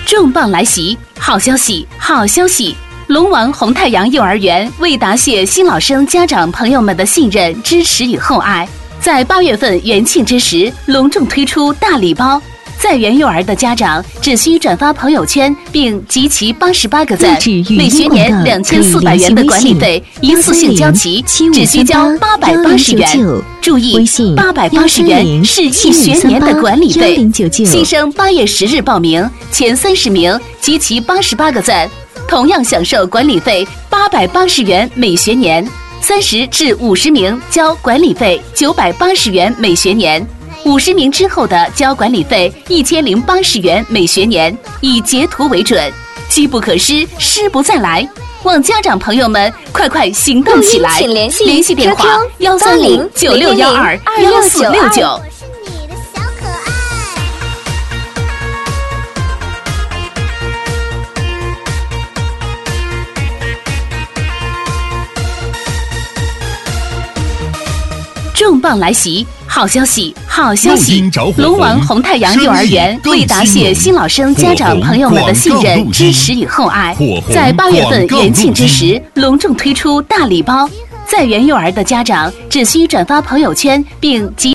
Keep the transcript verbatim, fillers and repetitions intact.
重磅来袭！好消息，好消息！龙王红太阳幼儿园为答谢新老生家长朋友们的信任、支持与厚爱，在八月份元庆之时，隆重推出大礼包。在园幼儿的家长只需转发朋友圈并集齐八十八个赞，每学年两千四百元的管理费一次性交齐，只需交八百八十元。注意，八百八十元是一学年的管理费。新生八月十日报名，前三十名集齐八十八个赞，同样享受管理费八百八十元每学年。三十至五十名交管理费九百八十元每学年。五十名之后的交管理费一千零八十元每学年，以截图为准，机不可失，失不再来。望家长朋友们快快行动起来！联系联系电话幺三零九六幺二幺四六九。重磅来袭！好消息，好消息！龙王红太阳幼儿园为答谢新老生家长朋友们的信任、支持与厚爱，在八月份元庆之时，隆重推出大礼包。在园幼儿的家长只需转发朋友圈并集